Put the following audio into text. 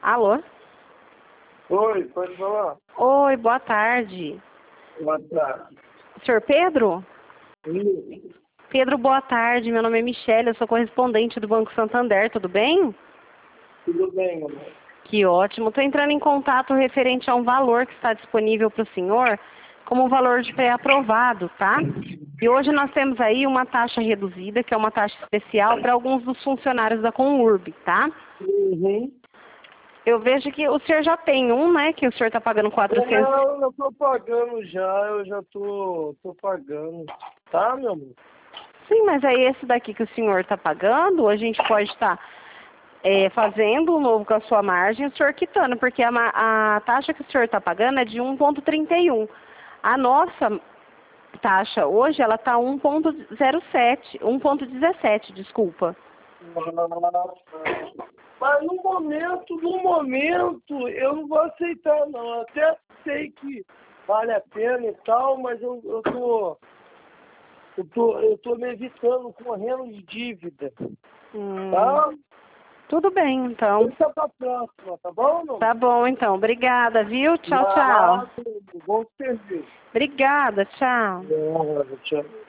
Alô? Oi, pode falar? Oi, boa tarde. Boa tarde. Senhor Pedro? Sim. Pedro, boa tarde. Meu nome é Michele, eu sou correspondente do Banco Santander, tudo bem? Tudo bem, meu amor? Que ótimo. Estou entrando em contato referente a um valor que está disponível para o senhor como um valor de pré-aprovado, tá? E hoje nós temos aí uma taxa reduzida, que é uma taxa especial para alguns dos funcionários da Conurb, tá? Uhum. Eu vejo que o senhor já tem um, né? Que o senhor está pagando 400. Não, eu tô pagando já, eu já tô pagando. Tá, meu amor? Sim, mas é esse daqui que o senhor está pagando, a gente pode estar fazendo um novo com a sua margem e o senhor quitando, porque a taxa que o senhor está pagando é de 1,31. A nossa taxa hoje, ela está 1,07, 1,17, desculpa. Mas no momento, eu não vou aceitar não. Eu até sei que vale a pena e tal, mas eu tô me evitando, correndo de dívida. Tá? Tudo bem, então. Deixa pra próxima, tá bom, não? Tá bom, então. Obrigada, viu? Tchau, tchau. Ah, bom serviço. Obrigada, tchau. Tchau.